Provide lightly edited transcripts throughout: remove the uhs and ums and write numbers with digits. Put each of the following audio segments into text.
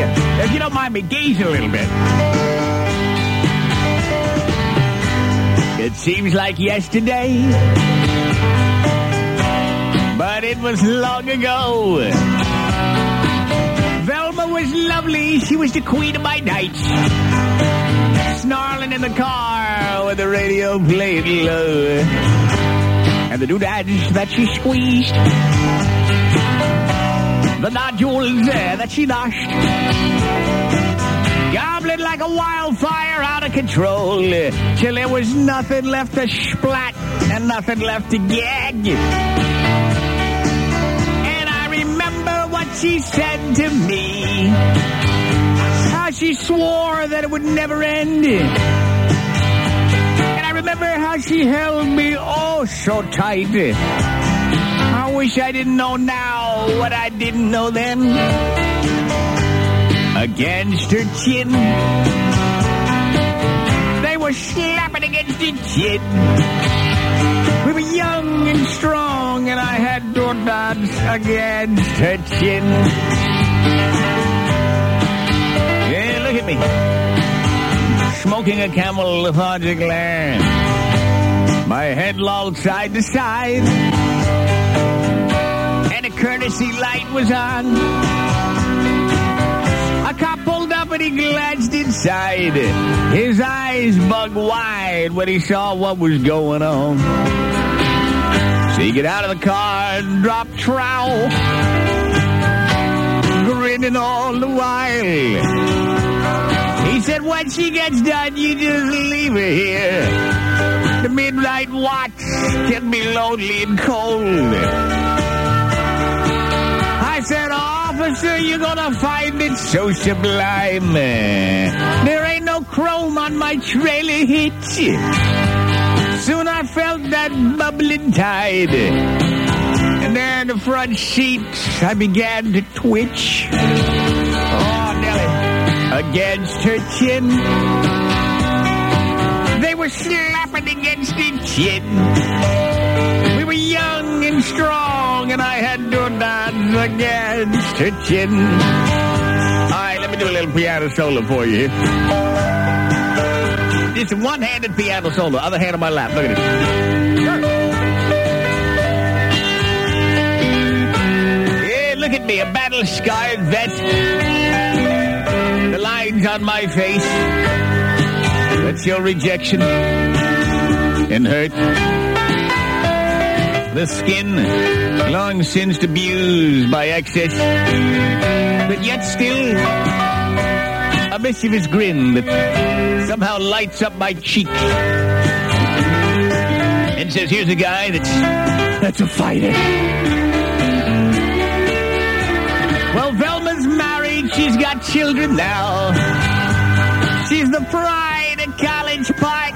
If you don't mind me gaze a little bit. It seems like yesterday, but it was long ago. Velma was lovely. She was the queen of my nights. Snarling in the car with the radio playing low. And the doodads that she squeezed. The nodules that she noshed. Gobbling like a wildfire out of control. Till there was nothing left to splat and nothing left to gag. And I remember what she said to me. How she swore that it would never end. And I remember how she held me oh so tight. I wish I didn't know now what I didn't know then. Against her chin, they were slapping against her chin. We were young and strong, and I had doorknobs against her chin. Yeah, look at me. Smoking a Camel lethargic lamp. My head lolled side to side. And a courtesy light was on. A cop pulled up and he glanced inside. His eyes bugged wide when he saw what was going on. So he got out of the car and dropped trowel, grinning all the while. He said, when she gets done, you just leave her here. The midnight watch can be lonely and cold. I said, officer, you're gonna find it so sublime. There ain't no chrome on my trailer hitch. Soon I felt that bubbling tide. And there in the front seat, I began to twitch. Oh, Nelly. Against her chin. They were slapping against her chin. We were young and strong, and I had doorknobs against her chin. All right, let me do a little piano solo for you. Just a one-handed piano solo, other hand on my lap. Look at it. Yeah, look at me, a battle-scarred vet. The lines on my face that show rejection and hurt. The skin, long since abused by excess, but yet still a mischievous grin that somehow lights up my cheek and says, here's a guy that's a fighter. Well, Velma's married, she's got children now. She's the pride of College Park.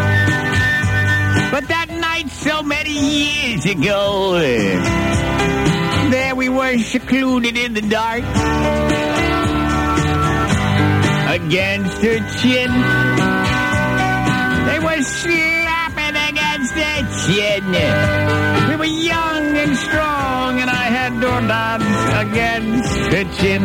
But that night so many years ago, there we were secluded in the dark. Against her chin, they were slapping against her chin. We were young and strong, and I had doorknobs against her chin.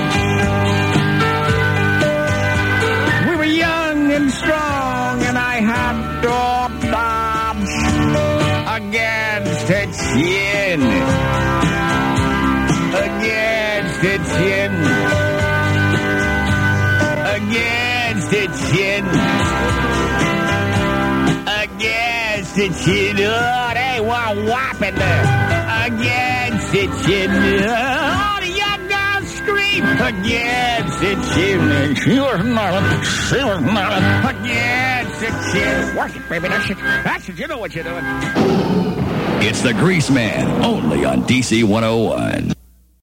We were young and strong, and I had doorknobs against her chin. Against her chin. Against the chin. Against the chin. Oh, they were whopping there. Against the chin. Oh, the young girls scream. Against the chin. She was not. She was not. Against the chin. Work it, baby. That's it. You know what you're doing. It's the Grease Man, only on DC 101.